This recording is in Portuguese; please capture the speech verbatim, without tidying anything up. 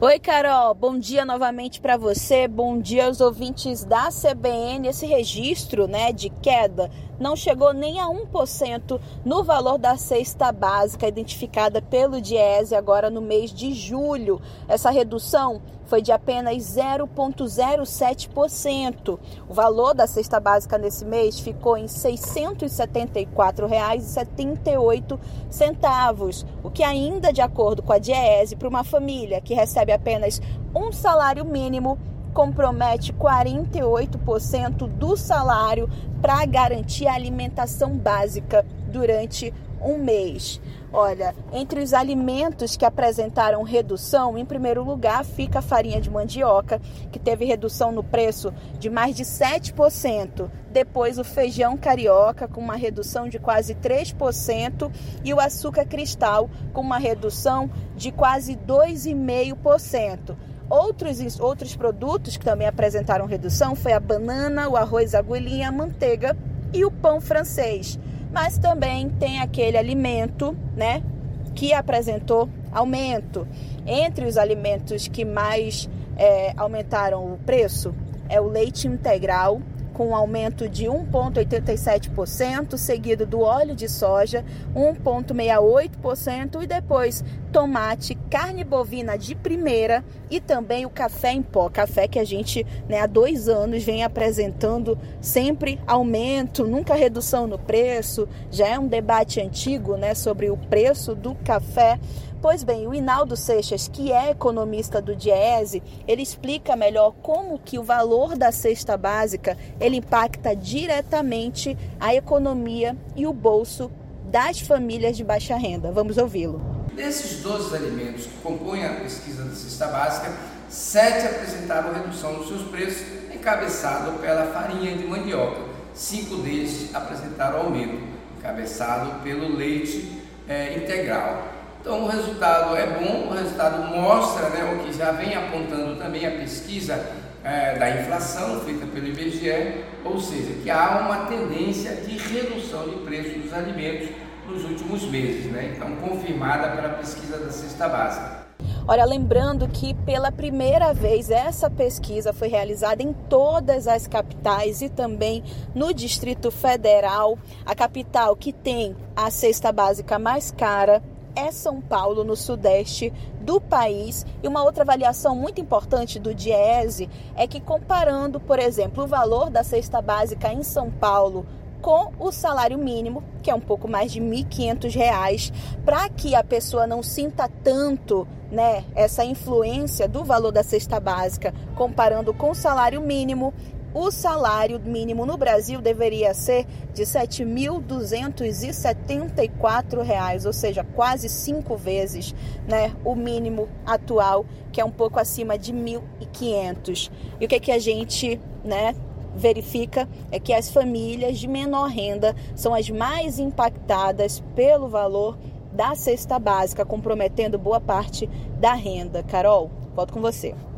Oi, Carol, bom dia novamente para você, bom dia aos ouvintes da C B N. Esse registro, né, de queda não chegou nem a um por cento no valor da cesta básica identificada pelo Diese agora no mês de julho. Essa redução foi de apenas zero vírgula zero sete por cento. O valor da cesta básica nesse mês ficou em seiscentos e setenta e quatro reais e setenta e oito centavos, o que ainda, de acordo com a Diese, para uma família que recebe apenas um salário mínimo, compromete quarenta e oito por cento do salário para garantir a alimentação básica durante um mês. Olha, entre os alimentos que apresentaram redução, em primeiro lugar fica a farinha de mandioca, que teve redução no preço de mais de sete por cento. Depois o feijão carioca, com uma redução de quase três por cento. E o açúcar cristal, com uma redução de quase dois vírgula cinco por cento. Outros, outros produtos que também apresentaram redução foi a banana, o arroz agulhinha, a manteiga e o pão francês. Mas também tem aquele alimento, né, que apresentou aumento. Entre os alimentos que mais é, aumentaram o preço é o leite integral, com um aumento de um vírgula oitenta e sete por cento, seguido do óleo de soja, um vírgula sessenta e oito por cento, e depois tomate, carne bovina de primeira e também o café em pó. Café que a gente, né, há dois anos vem apresentando sempre aumento, nunca redução no preço. Já é um debate antigo, né, sobre o preço do café. Pois bem, o Hinaldo Seixas, que é economista do Diese, ele explica melhor como que o valor da cesta básica ele impacta diretamente a economia e o bolso das famílias de baixa renda. Vamos ouvi-lo. Desses doze alimentos que compõem a pesquisa da cesta básica, sete apresentaram redução nos seus preços, encabeçado pela farinha de mandioca. Cinco deles apresentaram aumento, encabeçado pelo leite é, integral. Então o resultado é bom, o resultado mostra, né, o que já vem apontando também a pesquisa é, da inflação feita pelo I B G E, ou seja, que há uma tendência de redução de preço dos alimentos nos últimos meses, né? Então confirmada pela pesquisa da cesta básica. Olha, lembrando que pela primeira vez essa pesquisa foi realizada em todas as capitais e também no Distrito Federal. A capital que tem a cesta básica mais cara é São Paulo, no sudeste do país. E uma outra avaliação muito importante do Diese é que, comparando, por exemplo, o valor da cesta básica em São Paulo com o salário mínimo, que é um pouco mais de mil e quinhentos reais, para que a pessoa não sinta tanto, né, essa influência do valor da cesta básica comparando com o salário mínimo, o salário mínimo no Brasil deveria ser de sete mil duzentos e setenta e quatro reais, ou seja, quase cinco vezes, né, o mínimo atual, que é um pouco acima de mil e quinhentos. E o que, que a gente, né, verifica é que as famílias de menor renda são as mais impactadas pelo valor da cesta básica, comprometendo boa parte da renda. Carol, volto com você.